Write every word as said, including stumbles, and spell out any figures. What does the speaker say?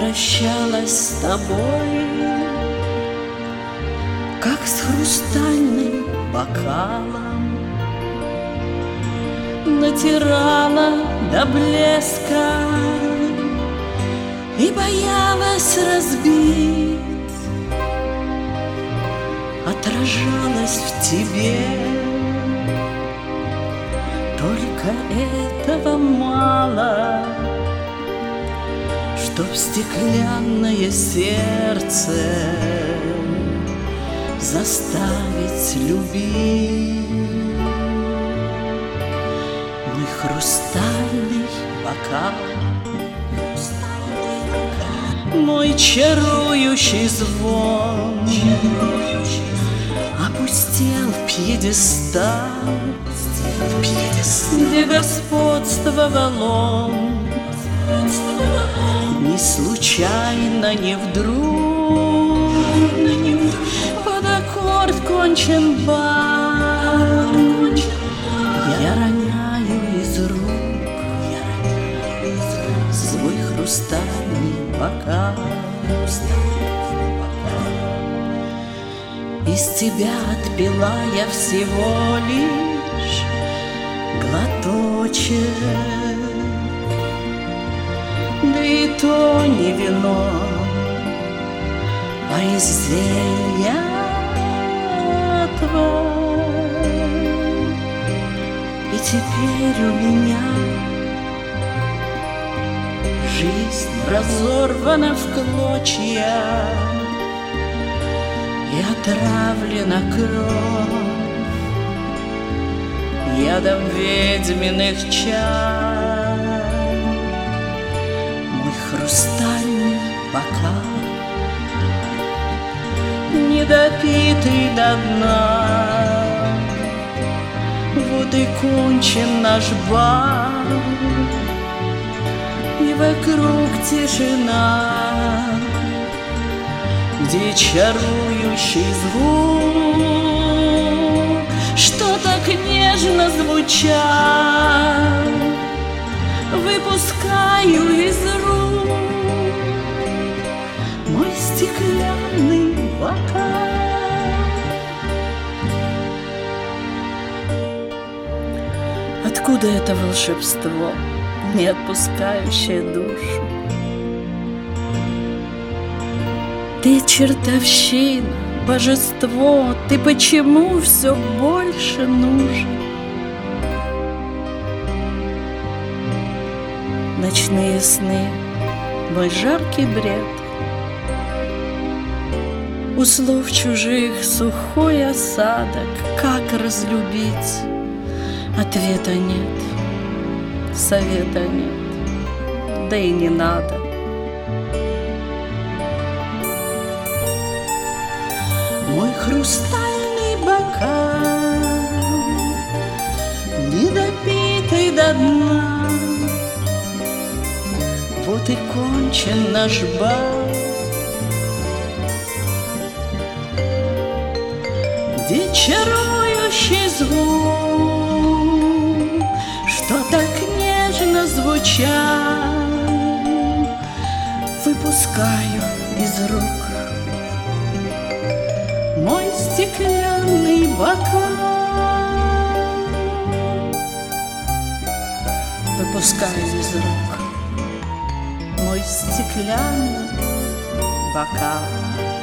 прощалась с тобой, как с хрустальным бокалом, натирала до блеска и боялась разбить. Отражалась в тебе, только этого мало, чтоб стеклянное сердце заставить любить. Мой хрустальный бокал, мой чарующий звон, опустел пьедестал, где господствовал он. Не случайно, не вдруг под аккорд кончен бар. Я роняю из рук свой хрустальный бокал. Из тебя отпила я всего лишь глоточек, да и то не вино, а из зелья отвар. И теперь у меня жизнь разорвана в клочья и отравлена кровь ядом ведьминых чар. Мой хрустальный бокал, недопитый до дна, вот и кончен наш бар, и вокруг тишина, где чарующий звук, что так нежно звучал, выпускаю из рук мой стеклянный бокал. Откуда это волшебство, не отпускающее душу? Ты чертовщина, божество, ты почему все больше нужен? Ночные сны, мой жаркий бред, у слов чужих сухой осадок. Как разлюбить? Ответа нет, совета нет, да и не надо. Мой хрустальный бокал, недопитый до дна, вот и кончен наш бал, где чарующий звук, что так нежно звучал, выпускаю из рук мой стеклянный бокал. Выпускаю из рук мой стеклянный бокал.